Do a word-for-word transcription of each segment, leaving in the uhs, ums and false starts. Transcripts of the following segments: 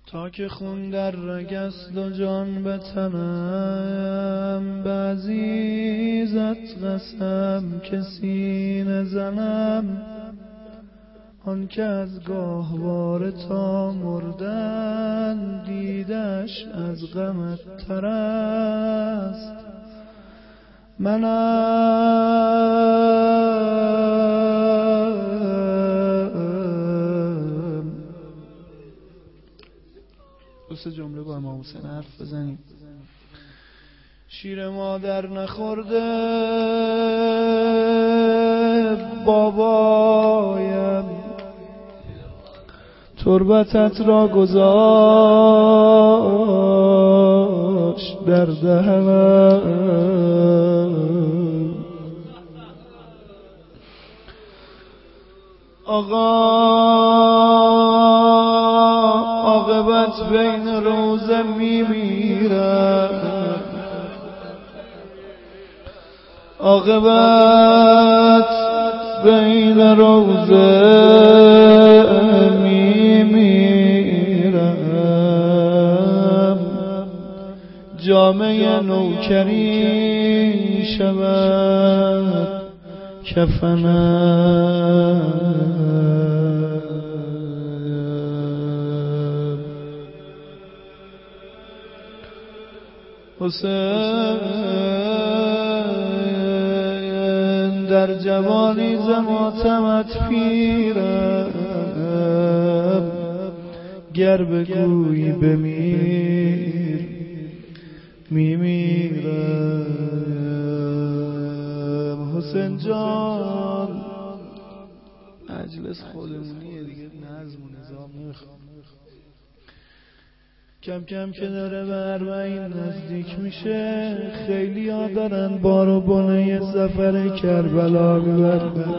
تا که خون در رگست و جان به تنم، به عزیزت قسم که سینه زنم. آن که از گاهواره تا مردن، دیدش از غمت تر است. منم دو سه جمله با امام حسین حرف بزنیم. شیر مادر نخورده بابایم، تربتت را گذاشت در دهنم. آقا عاقبت بین روزه میمیرم، عاقبت بین روزه میمیرم. جامه نوکری شود کفنم. حسین در جوانی ز ماتمت پیرم، گر بگویی بمیر میمیرم. حسین جان مجلس خودمونیه دیگه، نظم و نظام نمیخوام. کم کم که داره به اربعین نزدیک میشه، خیلی ها دارن بارو بنه سفر کربلا میبرن.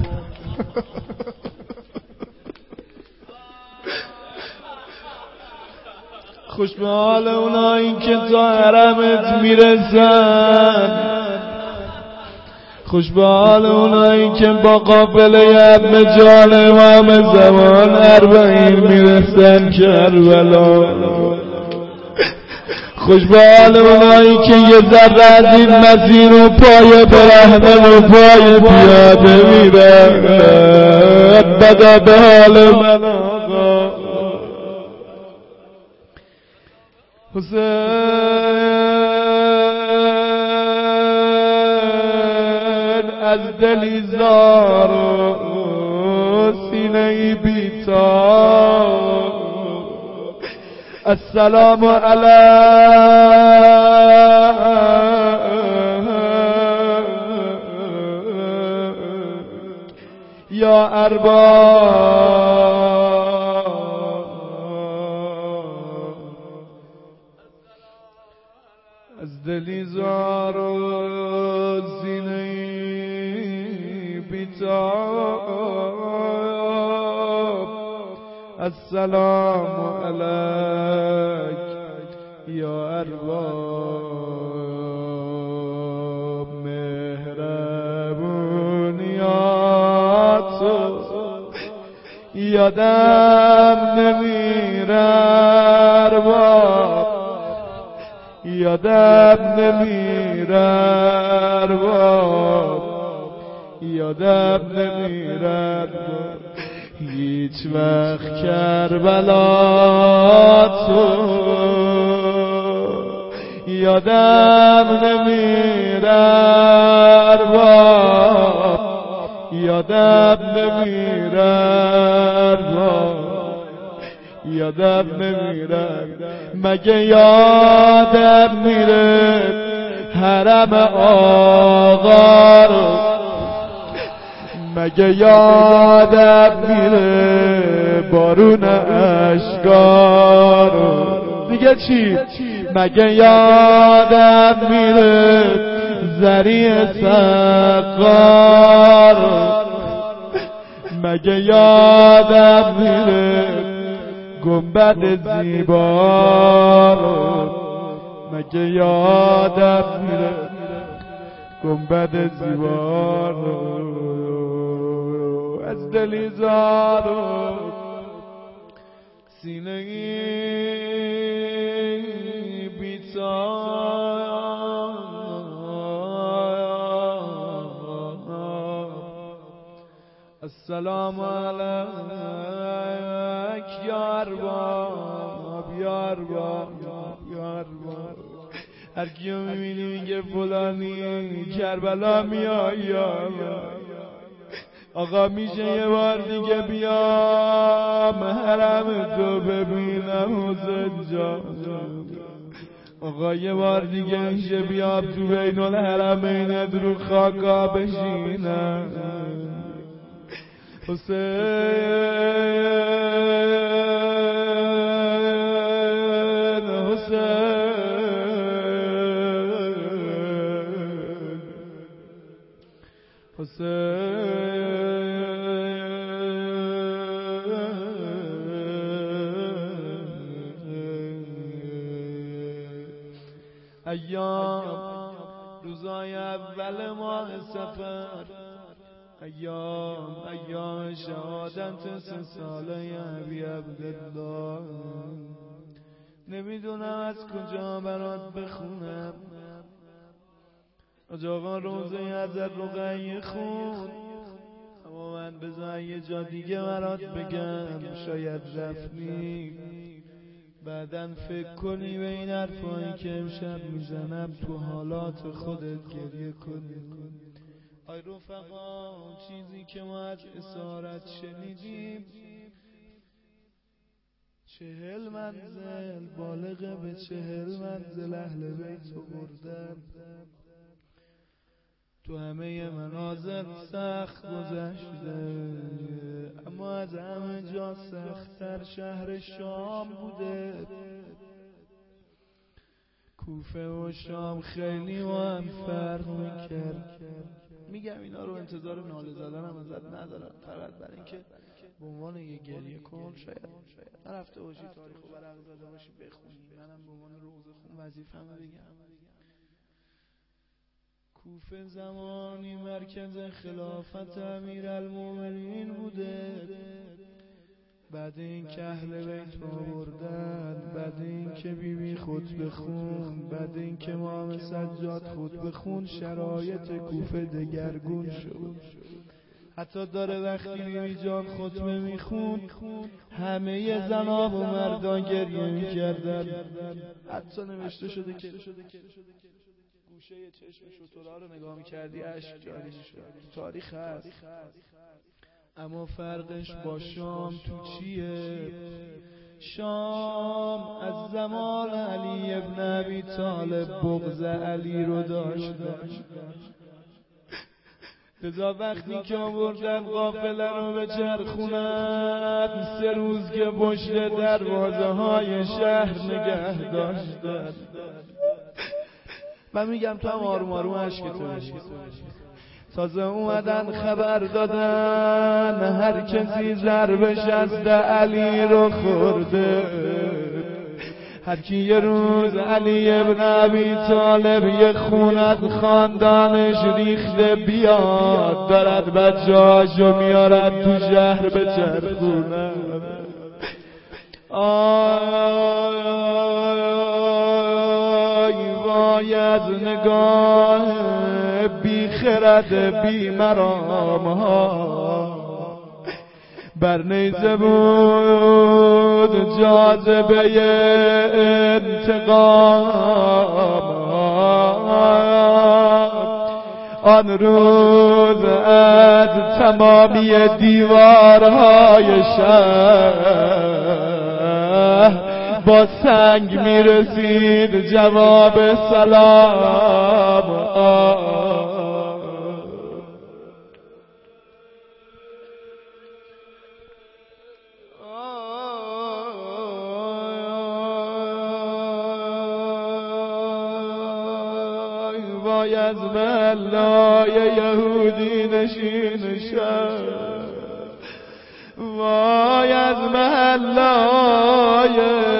خوش به حال اونایی که تا حرمت میرسن، خوش به حال اونایی که با قافله ابن جان امام زمان اربعین میرسن کربلا. خوش به حال اونایی که یه ذره از این مسیر و پای برهنه و پای پیاده میرن. بدا به حال من آقا حسین، از دلی زار و سینه‌ای بی‌تاب. السلام علیک یا ارباب، از دلی زار و سینه‌ای بی‌تاب. السلام علیک یا ارباب، مهربونیاتو یادم نمیره ارباب، یادم نمیره ارباب، یادم نمیره ارباب. هیچ وقت کربلا تو یادم نمیره ارباب، یادم نمیره ارباب، یادم نمیره. مگه یادم میره حرم آقا رو، مگه یادم میره بارون اشکارو. دیگه چی؟ مگه یادم میره زریع سقارو، مگه یادم میره گنبد زیبارو، مگه یادم میره گنبد زیبارو. از دلی زارو سینه بی‌تاب السلام علیک یا ارباب یا ارباب یا ارباب. هر کیو میبینی میگه فلانی کربلا میای. آقا میشه یه بار دیگه بیام حرم تو ببینم حسین جان. آقا یه بار دیگه میشه بیام تو بین الحرمین رو خاکا بشینم حسین حسین حسین. ایام روزای اول ماه سفر، ایام ایام شهادت سه ساله ابی عبدالله. نمیدونم از کجا برات بخونم. حاج آقا روزه حضرت رقیه خون، اما من بذار یه جا دیگه برات بگم، شاید رفتی بعدن فکر کنی به این حرفایی که امشب میزنم تو حالات خودت گریه کنی. آی رفقا، چیزی که ما از اسارت شنیدیم چهل منزل بالغ به چهل منزل اهل بیت رو بردن. تو همه منازل سخت گذشته، اما از همه جا سخت‌تر شهر شام بوده. کوفه و شام خیلی با هم فرق میکرد. میگم اینا رو انتظار ناله زدن هم ازت ندارم، فقط برای اینکه به عنوان یه گریه کن شاید نرفته باشی تاریخ رو برق زده باشی بخونی، منم به عنوان روزه خون وظیفه‌مو بگم. کوفه زمانی مرکز خلافت امیرالمومنین بوده. بعد این که اهل بیت رو بردن، بعد این که بیبی خطبه خون، بعد این که امام سجاد خطبه خون، شرایط کوفه دگرگون شد. حتی داره وقتی بیبی جان خطبه میخون همه زناب و مردان گریه میکردن. حتی نوشته شده که گوشه چشم شترها رو نگاه میکردی اشک جاری میشد. تاریخ هست. اما فرقش با شام تو چیه؟ شام از زمان علی ابن ابی طالب بغض علی رو داشت. لذا وقتی که آوردن قافله رو به چرخونن، سه روز که پشت دروازه های شهر نگه داشتن. من میگم تو هم آروم آروم عشقتو بگیر. تازه اومدن خبر دادن هر کسی ضرب شست علی رو خورده. هر کی یه روز علی ابن ابی طالب یه خونت خاندانش ریخته بیاد، دارد بچه‌هاشو میارد تو شهر به چرخونه. آی وای از نگاه بی خرد بی مرام ها، بر نیزه بود جاذبه انتقام. آن روز از تمامی دیوارهای شهر با سنگ میرسید جواب سلام. وای از محلای یهودی نشین شهر، وای از محلای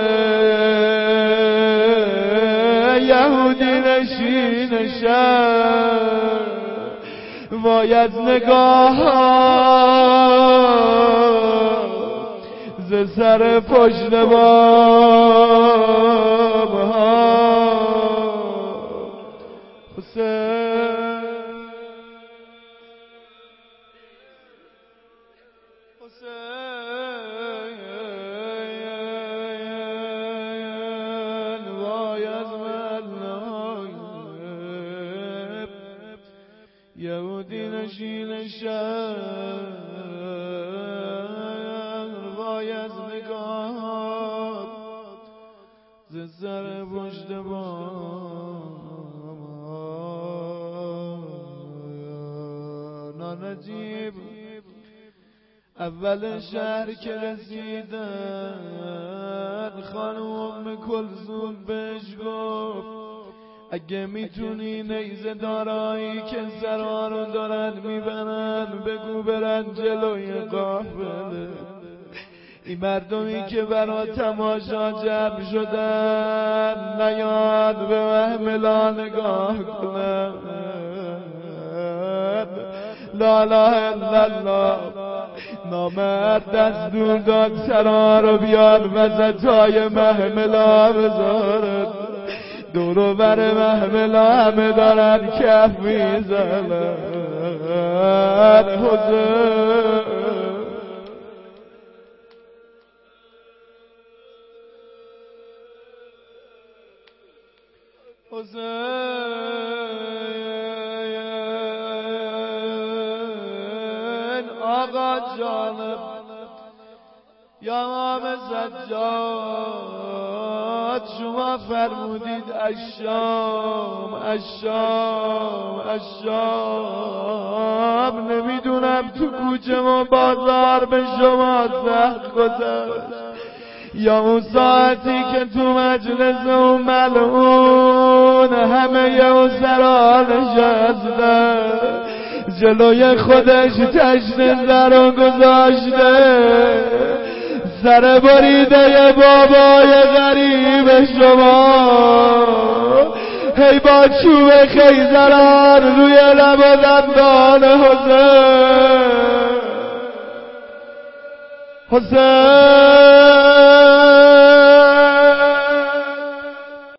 یهودی نشین شهر، وای از نگاه ز سر پشت بام ها حسین حسین وای از من یهودی نشین شهر وای از نگاه ز سر پشت بام نانجیب اول شهر که رسیدن خانم ام کلثوم بهش گفت اگه میتونی نیزه دارایی که سرها رو دارن میبرن بگو برن جلوی قافله این مردمی که برا تماشا جمع شدن نیاد به محملا نگاه کنن لا اله الا الله نامرد دستور داد سرها رو بیان وسطای محملا بذارن دورو بر محملا همه دارن کف میزنن حسین حسین آقا جانم یا امام سجاد شما فرمودید الشام الشام الشام نمیدونم تو کوچه و بازار به شما سخت گذشت یا اون ساعتی که تو مجلس اون ملعون همه اون سرها نشستن جلوی خودش تشن زر گذاشته سر بریده بابای غریب شما هی با چوب خیزران روی لب و دندان حسین حسین